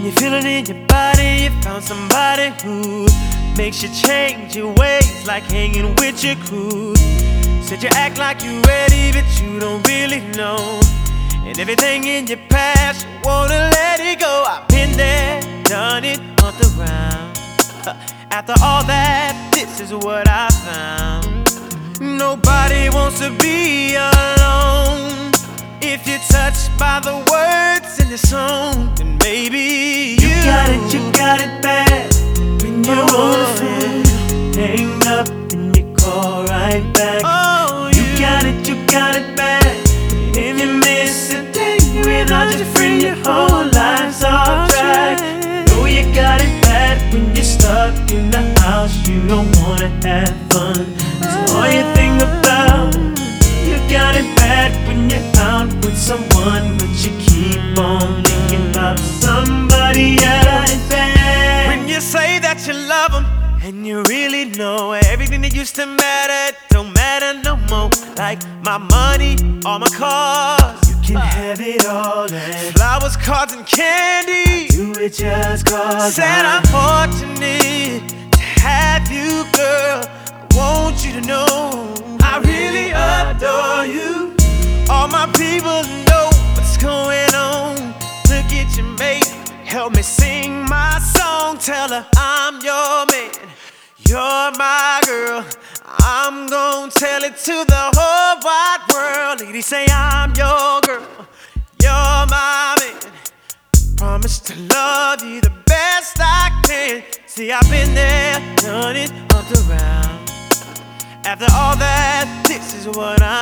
you feel it in your body, you found somebody who makes you change your ways, like hanging with your crew. Said you act like you ready, but you don't really know. And everything in your past, you wanna let it go. I've been there, done it, on the round. After all that, this is what I found. Nobody wants to be alone. If you're touched by the words in the song, then maybe you got it bad. When you're on the phone, hang up and you call right back. Oh, you got it bad. If you miss a day without your friend, your whole life's off track. Know you got it bad when you're stuck in the house, you don't wanna have fun. That's all you think about. You got it bad when you're out with someone, but you keep on thinking about somebody else. When you say that you love them, and you really know everything that used to matter don't matter no more. Like my money, all my cars, you can have it all. And flowers, cards, and candy, do it just cause. Said I'm fortunate to have you, girl. I want you to know I really adore you. All my people know what's going on. Look at your mate, help me sing my song. Tell her I'm your man, you're my girl. I'm gonna tell it to the whole wide world. Ladies say I'm your girl, you're my man. Promise to love you the best I can. See, I've been there, done it, up around. After all that, this is what I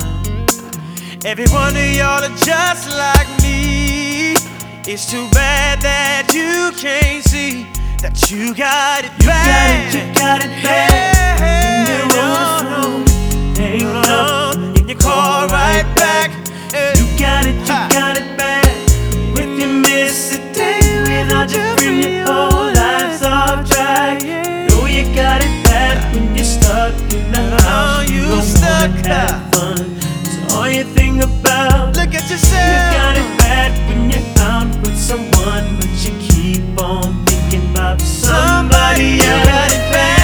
found. Every one of y'all are just like me. It's too bad that you can't see that you got it bad. You got it bad. When you're on the phone, hang up and you call right back. You got it bad. When you miss a day without your friend, your whole life's off track. Know you got it bad when you're stuck in the house. You don't wanna have fun. That's all you think about. Look at yourself. You got it bad when you're out with someone, but you keep on thinking about somebody else. Got it bad.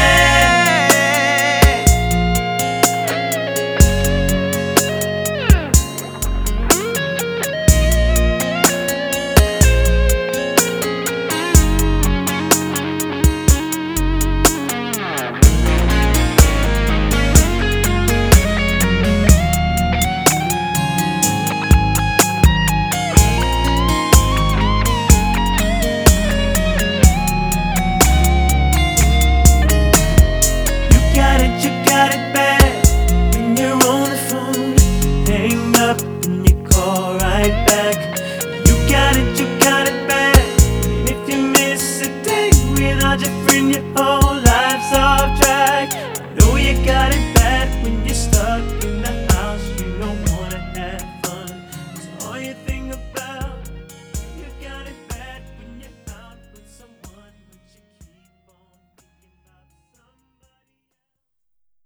And you call right back. You got it bad. And if you miss a day without your friend, your whole life's off track. Know you got it